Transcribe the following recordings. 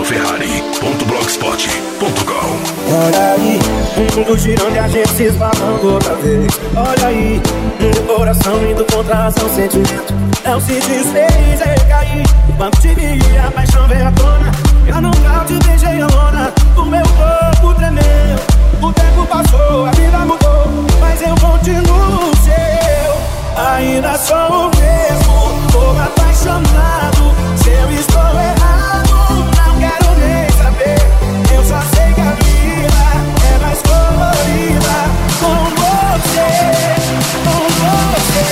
adrianoferrari.blogspot.com. Olha aí, do girão de a gente se esbarrando outra vez. Olha aí, coração indo contra a razão, sentimento não se desfez, recaí. Quando te vi, a paixão veio à tona. Eu nunca te deixei alona. O meu corpo tremeu, o tempo passou, a vida mudou, mas eu continuo seu. Ainda sou o mesmo, tô apaixonado. Se eu estou errado, não quero nem saber. Eu só sei que a vida é mais colorida com você, com você.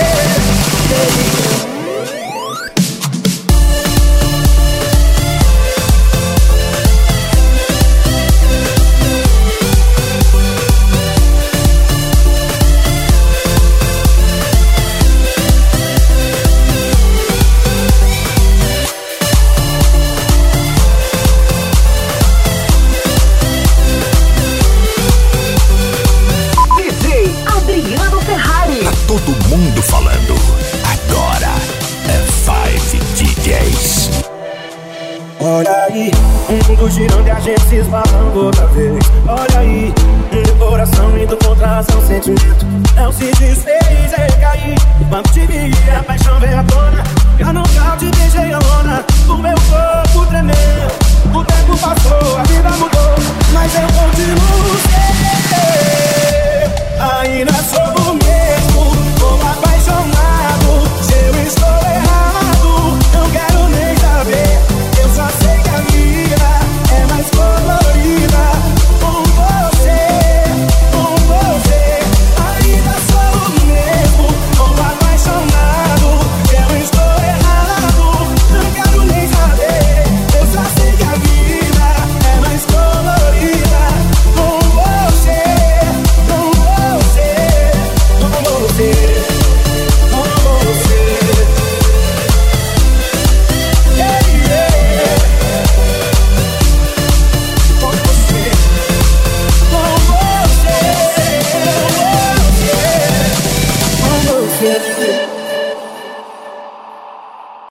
Todo mundo falando. Agora é 5 DJs. Olha aí, do girão de a gente se esbarrando outra vez. Olha aí, coração indo contra a razão, sentimento não se desfez, recaí. Quando te vi, a paixão veio à tona.